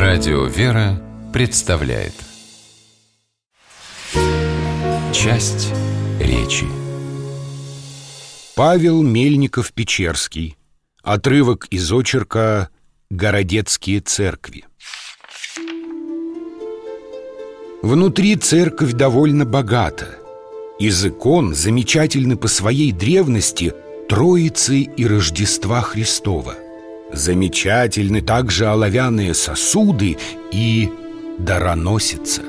Радио «Вера» представляет часть речи. Павел Мельников-Печерский. Отрывок из очерка «Городецкие церкви». Внутри церковь довольно богата. Из икон замечательны по своей древности Троицы и Рождества Христова. Замечательны также оловянные сосуды и дароносица.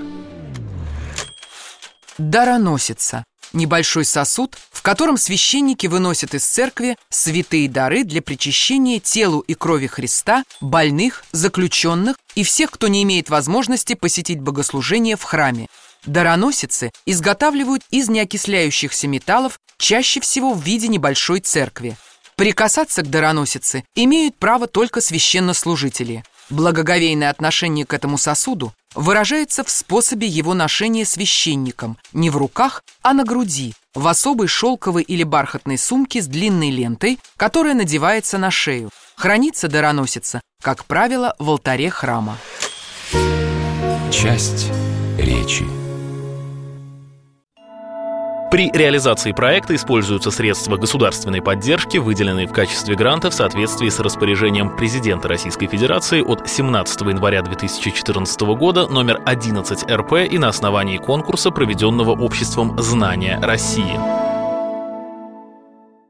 Дароносица – небольшой сосуд, в котором священники выносят из церкви святые дары для причащения телу и крови Христа, больных, заключенных и всех, кто не имеет возможности посетить богослужение в храме. Дароносицы изготавливают из неокисляющихся металлов, чаще всего в виде небольшой церкви. Прикасаться к дароносице имеют право только священнослужители. Благоговейное отношение к этому сосуду выражается в способе его ношения священником не в руках, а на груди, в особой шелковой или бархатной сумке с длинной лентой, которая надевается на шею. Хранится дароносица, как правило, в алтаре храма. Часть речи. При реализации проекта используются средства государственной поддержки, выделенные в качестве гранта в соответствии с распоряжением президента Российской Федерации от 17 января 2014 года номер 11 РП и на основании конкурса, проведенного Обществом знания России.